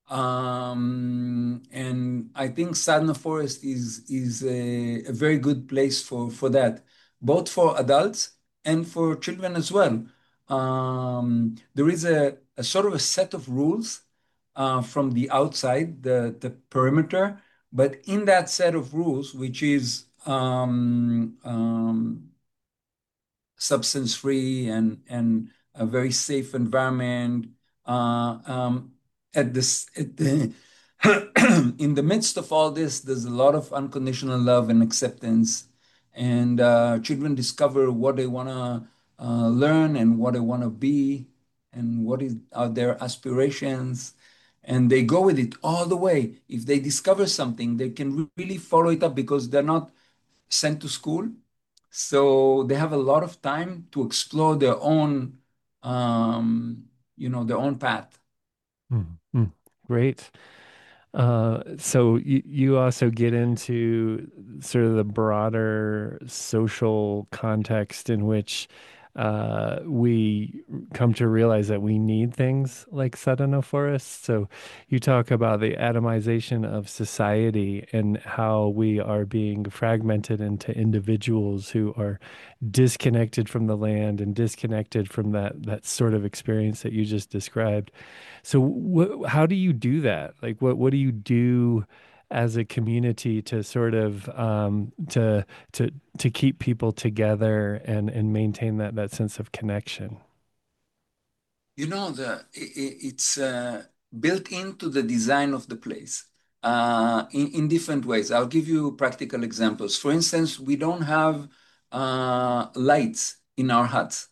Um, and I think Sadhana Forest is is a, a very good place for for that, both for adults and for children as well. Um, there is a, a sort of a set of rules uh, from the outside, the, the perimeter, but in that set of rules, which is um, um, substance free and and a very safe environment. Uh, um, at this, at the, in the midst of all this, there's a lot of unconditional love and acceptance, and uh, children discover what they want to uh, learn and what they want to be, and what is are their aspirations. And they go with it all the way. If they discover something, they can really follow it up because they're not sent to school. So they have a lot of time to explore their own, um, you know, their own path. Mm, mm. Great. Uh, so you, you also get into sort of the broader social context in which uh, we come to realize that we need things like Sadhana forests. So you talk about the atomization of society and how we are being fragmented into individuals who are disconnected from the land and disconnected from that that sort of experience that you just described. So wh how do you do that? Like what what do you do as a community to sort of um, to to to keep people together and and maintain that that sense of connection? You know, the i- i- it's uh, built into the design of the place uh, in, in different ways. I'll give you practical examples. For instance, we don't have uh, lights in our huts.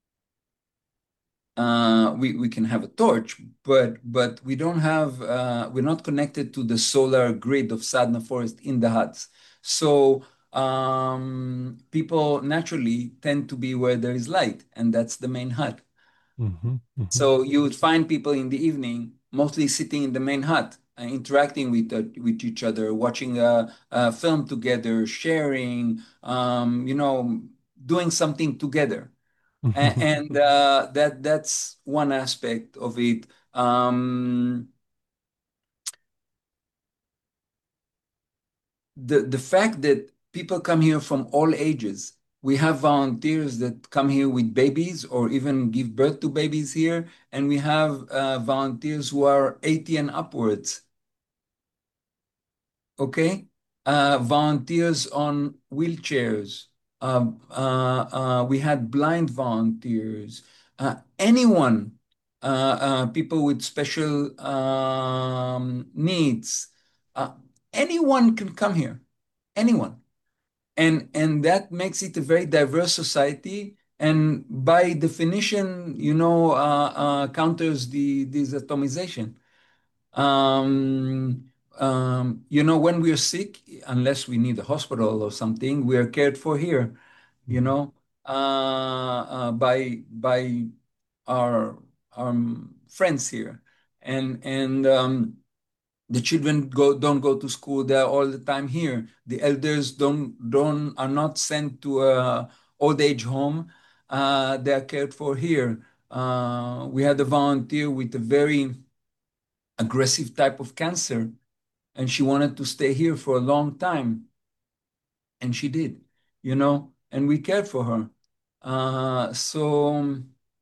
Uh, we, we can have a torch, but but we don't have uh, we're not connected to the solar grid of Sadna Forest in the huts. So um, people naturally tend to be where there is light, and that's the main hut. Hmm. Hmm. So you would find people in the evening, mostly sitting in the main hut, uh, interacting with uh, with each other, watching a, a film together, sharing, um, you know, doing something together. A- And, uh, that that's one aspect of it. Um, the the fact that people come here from all ages. We have volunteers that come here with babies or even give birth to babies here, and we have uh, volunteers who are eighty and upwards. Okay, uh, volunteers on wheelchairs. Uh, uh, uh, we had blind volunteers. Uh, anyone, uh, uh, people with special um, needs, uh, anyone can come here. Anyone. And and that makes it a very diverse society. And by definition, you know, uh, uh, counters the this atomization. Um, um, you know, when we are sick, unless we need a hospital or something, we are cared for here. You know, uh, uh, by by our our friends here, and and um, the children go don't go to school. They're all the time here. The elders don't don't are not sent to a old age home. Uh, they are cared for here. Uh, we had a volunteer with a very aggressive type of cancer, and she wanted to stay here for a long time, and she did, you know, and we cared for her. Uh, so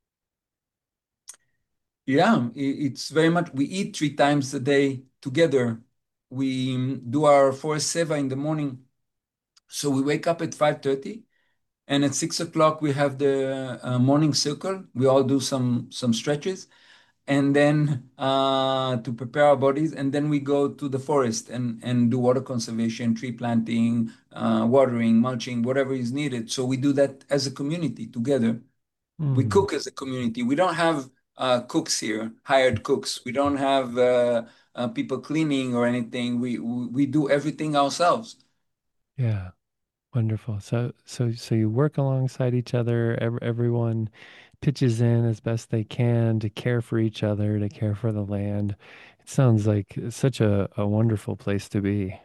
yeah, i- it's very much. We eat three times a day together. We mm, do our forest seva in the morning. So we wake up at five thirty, and at six o'clock we have the uh, morning circle. We all do some some stretches, and then uh, to prepare our bodies, and then we go to the forest and and do water conservation, tree planting, uh, watering, mulching, whatever is needed. So we do that as a community together. We Hmm. cook as a community. We don't have uh, cooks here, hired cooks. We don't have uh, uh, people cleaning or anything. We, we we do everything ourselves. Yeah. Wonderful. So, so, so you work alongside each other. Ev everyone pitches in as best they can to care for each other, to care for the land. It sounds like such a, a wonderful place to be.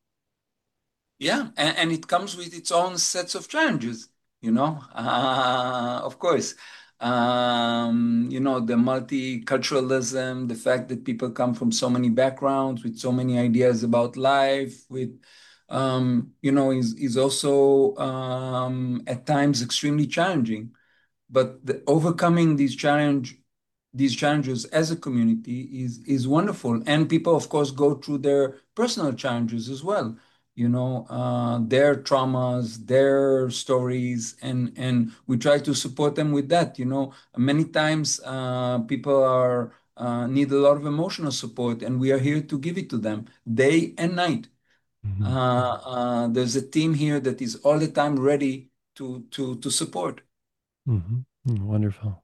Yeah, and, and it comes with its own sets of challenges, you know. Uh, of course, um, you know, the multiculturalism, the fact that people come from so many backgrounds with so many ideas about life, with um, you know, is is also um, at times extremely challenging. But the, overcoming these challenge these challenges as a community is is wonderful. And people, of course, go through their personal challenges as well. You know, uh, their traumas, their stories, and and we try to support them with that. You know, many times uh, people are uh, need a lot of emotional support, and we are here to give it to them day and night. Hmm. Uh, uh, there's a team here that is all the time ready to to to support. Hmm. Wonderful.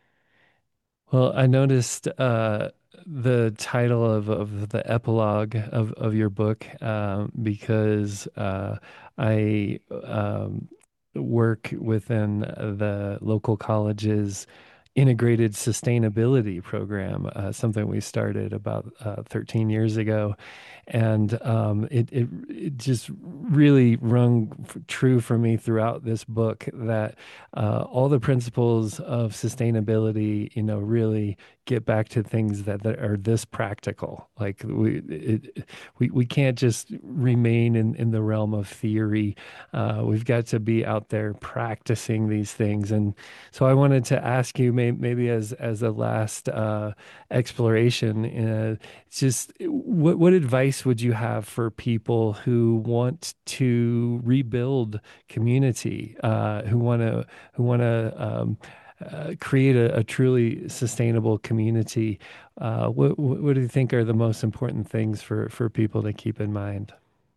Well, I noticed uh, the title of, of the epilogue of, of your book um, because uh, I um, work within the local college's integrated sustainability program, uh, something we started about uh, thirteen years ago. And um, it, it, it just really rung f- true for me throughout this book that uh, all the principles of sustainability, you know, really get back to things that, that are this practical. Like we, it, we, we can't just remain in, in the realm of theory. Uh, we've got to be out there practicing these things. And so I wanted to ask you, may, maybe as as a last uh, exploration, uh, it's just what what advice would you have for people who want to rebuild community, uh, who want to who want to um, uh, create a, a truly sustainable community? Uh, what what do you think are the most important things for for people to keep in mind?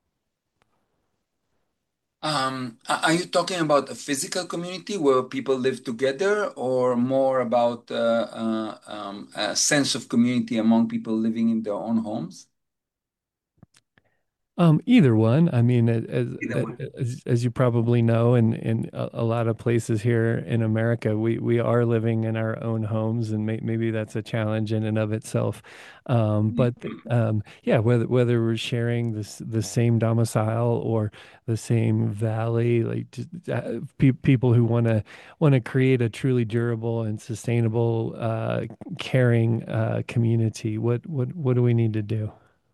Um, a- are you talking about a physical community where people live together, or more about uh, uh, um, a sense of community among people living in their own homes? Um, either one. I mean, a- as Either one. as, as you probably know, in in a, a lot of places here in America, we we are living in our own homes, and may, maybe that's a challenge in and of itself. Um, but um, yeah, whether whether we're sharing this the same domicile or the same valley, like just, uh, pe people who want to want to create a truly durable and sustainable, uh, caring uh, community, what what what do we need to do?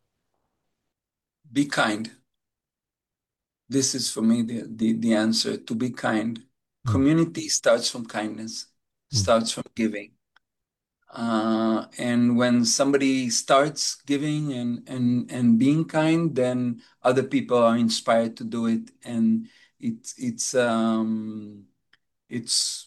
Be kind. This is for me the, the, the answer to be kind. Mm, Community starts from kindness, mm, starts from giving. Uh, and when somebody starts giving and, and, and being kind, then other people are inspired to do it. And it's, it's, um, it's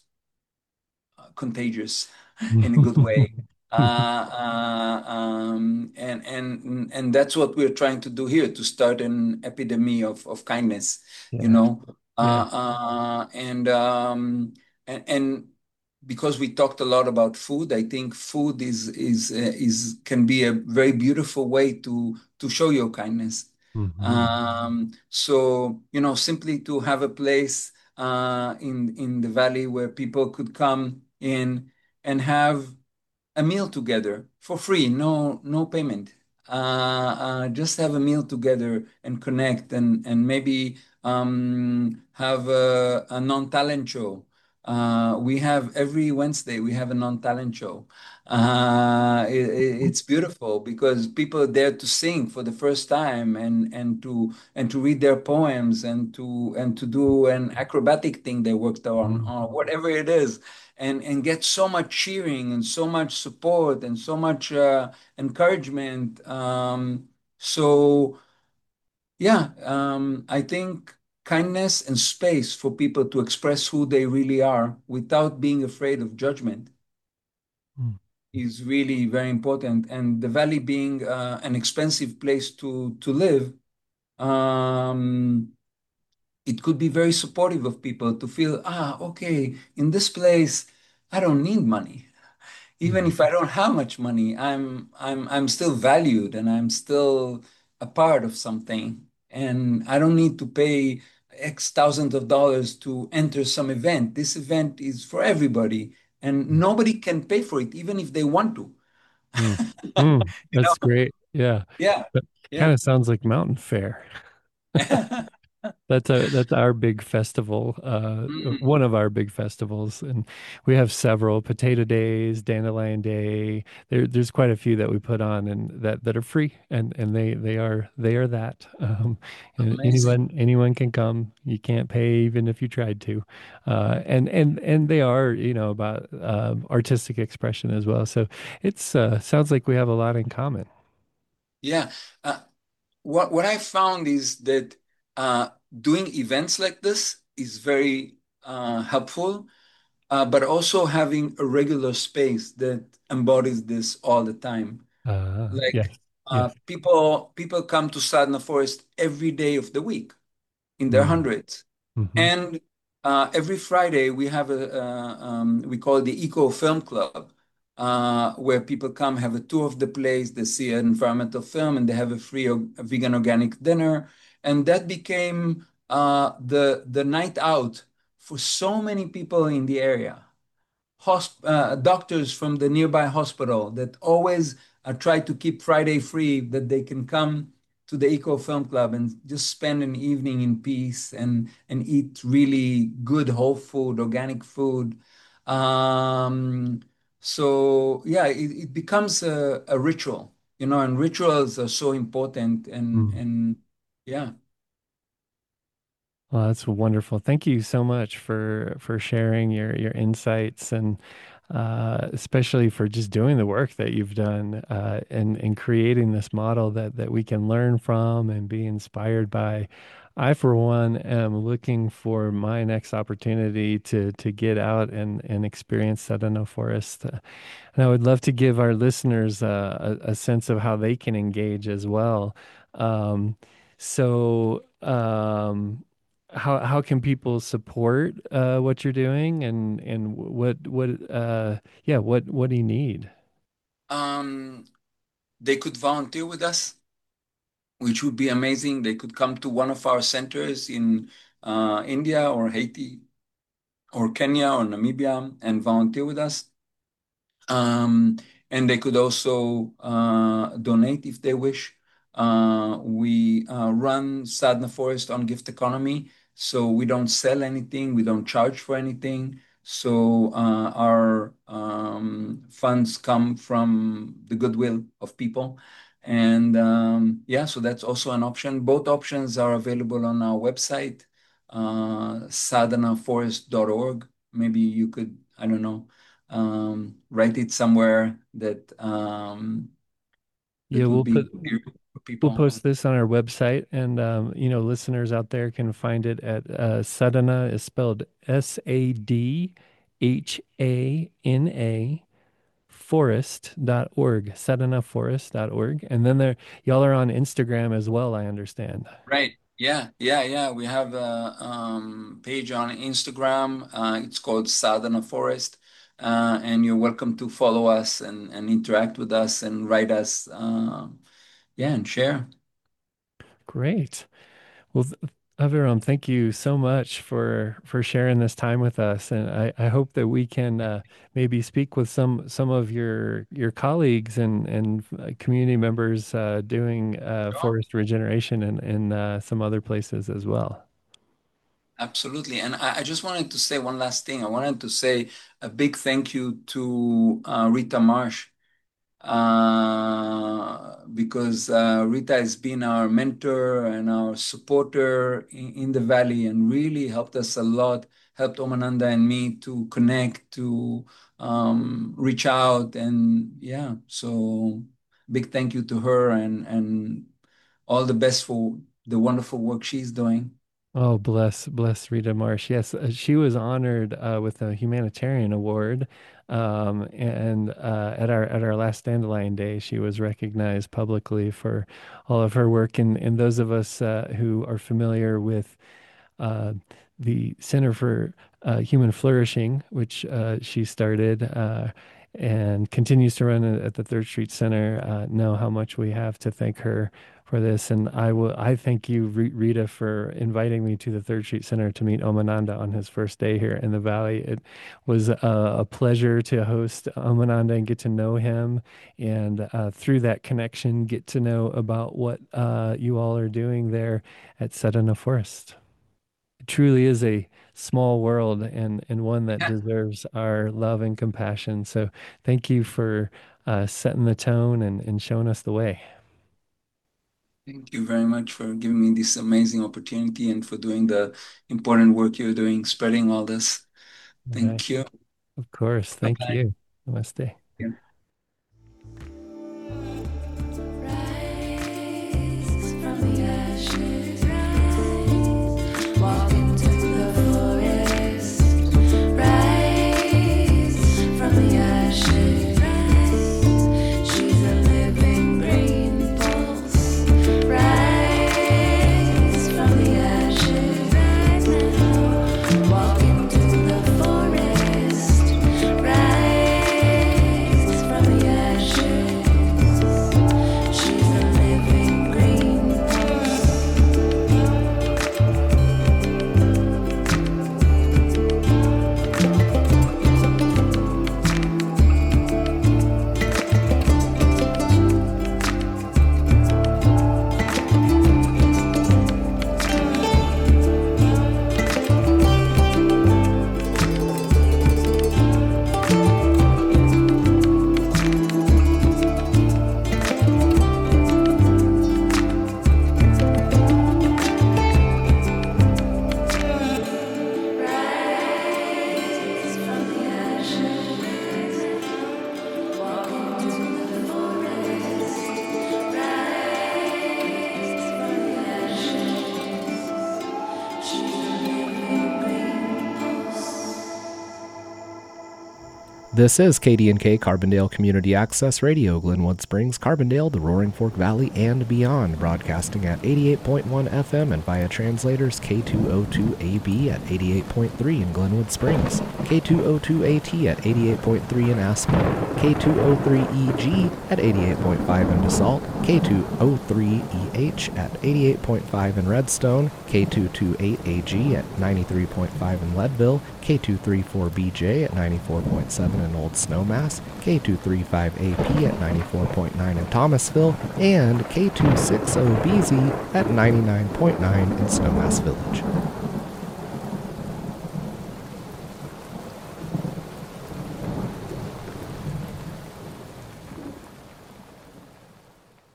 contagious in a good way. Uh, uh, um, and and and that's what we're trying to do here to start an epidemic of, of kindness, you Yeah. know. Yeah. Uh, uh, and um, and and because we talked a lot about food, I think food is is uh, is can be a very beautiful way to to show your kindness. Hmm. Um, so you know, simply to have a place uh, in in the valley where people could come in and have a meal together for free, no no payment. Uh, uh, just have a meal together and connect and and maybe um, have a, a non-talent show. Uh, we have every Wednesday we have a non-talent show. Uh, it- it- it's beautiful because people are there to sing for the first time and and to and to read their poems and to and to do an acrobatic thing they worked on or whatever it is and and get so much cheering and so much support and so much uh, encouragement. Um, so yeah, um, I think kindness and space for people to express who they really are without being afraid of judgment Mm. is really very important. And the valley being uh, an expensive place to to live, um, it could be very supportive of people to feel, ah, okay, in this place, I don't need money. Even Mm. if I don't have much money, I'm I'm I'm still valued and I'm still a part of something. And I don't need to pay X thousands of dollars to enter some event. This event is for everybody, and nobody can pay for it, even if they want to. Mm. Mm. You That's know? great. Yeah. Yeah, That kind yeah. of sounds like Mountain Fair. That's a that's our big festival, uh, Mm, one of our big festivals, and we have several Potato Days, Dandelion Day. There, there's quite a few that we put on, and that that are free, and and they they are they are that. Um, and amazing. anyone anyone can come. You can't pay even if you tried to, uh, and and and they are, you know, about uh, artistic expression as well. So it's uh, sounds like we have a lot in common. Yeah. Uh, what what I found is that uh, doing events like this is very uh, helpful, uh, but also having a regular space that embodies this all the time. Uh, Like yes, uh, yes. people people come to Sadhana Forest every day of the week in their Mm, hundreds. hmm. And uh, every Friday we have a uh, um, we call it the Eco Film Club, uh, where people come have a tour of the place, they see an environmental film, and they have a free or, a vegan organic dinner. And that became uh, the the night out for so many people in the area hosp uh, doctors from the nearby hospital that always uh, try to keep Friday free, that they can come to the Eco Film Club and just spend an evening in peace and and eat really good whole food, organic food. Um, so yeah, it, it becomes a, a ritual, you know, and rituals are so important and Mm. and yeah. Well, that's wonderful. Thank you so much for for sharing your your insights and uh, especially for just doing the work that you've done uh, and and creating this model that that we can learn from and be inspired by. I, for one, am looking for my next opportunity to to get out and and experience Sedona Forest. Uh, and I would love to give our listeners uh, a, a sense of how they can engage as well. Um, so. Um, how how can people support uh what you're doing and and what what uh yeah what what do you need? Um, they could volunteer with us. which would be amazing. They could come to one of our centers in uh, India or Haiti or Kenya or Namibia and volunteer with us. Um, and they could also uh, donate if they wish. Uh, we uh, run Sadhana Forest on gift economy, so we don't sell anything, we don't charge for anything. So uh, our um, funds come from the goodwill of people. And um, yeah, so that's also an option. Both options are available on our website, uh, sadhana forest dot org. Maybe you could, I don't know, um, write it somewhere that um, Yeah, that would we'll be put clear for we'll people. post this on our website, and um, you know, listeners out there can find it at uh, Sadhana is spelled S A D H A N A forest dot org, sadhana forest dot org. And then there, y'all are on Instagram as well, I understand. Right. Yeah, yeah, yeah. We have a um, page on Instagram. Uh, it's called Sadhana Forest. Uh, and you're welcome to follow us and, and interact with us and write us. Uh, yeah, and share. Great. Well, th- Aviram, thank you so much for for sharing this time with us, and I, I hope that we can uh, maybe speak with some some of your your colleagues and and uh, community members uh, doing uh, Sure. forest regeneration in in uh, some other places as well. Absolutely. And I, I just wanted to say one last thing. I wanted to say a big thank you to uh, Rita Marsh, uh, because uh, Rita has been our mentor and our supporter in, in the valley and really helped us a lot, helped Omananda and me to connect, to um, reach out. And yeah, so big thank you to her and, and all the best for the wonderful work she's doing. Oh, bless, bless Rita Marsh. Yes, uh, she was honored uh, with a humanitarian award, um, and uh, at our at our last Dandelion Day, she was recognized publicly for all of her work. And and those of us uh, who are familiar with uh, the Center for uh, Human Flourishing, which uh, she started uh, and continues to run at the Third Street Center, uh, know how much we have to thank her for this. And I will, I thank you, Rita, for inviting me to the Third Street Center to meet Omananda on his first day here in the Valley. It was a, a pleasure to host Omananda and get to know him, and uh, through that connection, get to know about what uh, you all are doing there at Sedona Forest. It truly is a small world, and, and one that Yeah. deserves our love and compassion. So thank you for uh, setting the tone and, and showing us the way. Thank you very much for giving me this amazing opportunity and for doing the important work you're doing, spreading all this. All right. Thank you. Of course. Thank Bye-bye. you. Namaste. Yeah. Rise from the ashes, rise, walk into the forest. Rise from the ashes, rise, she's a living green pulse. Rise from the ashes, rise now, walk into the forest. Rise. This is K D N K Carbondale Community Access Radio, Glenwood Springs, Carbondale, the Roaring Fork Valley, and beyond, broadcasting at eighty-eight point one F M and via translators K two oh two A B at eighty-eight point three in Glenwood Springs, K two oh two A T at eighty-eight point three in Aspen, K two oh three E G at eighty-eight point five in DeSalt, K two oh three E H at eighty-eight point five in Redstone, K two twenty-eight A G at ninety-three point five in Leadville, K two thirty-four B J at ninety-four point seven in Old Snowmass, K two thirty-five A P at ninety-four point nine in Thomasville, and K two sixty B Z at ninety-nine point nine in Snowmass Village.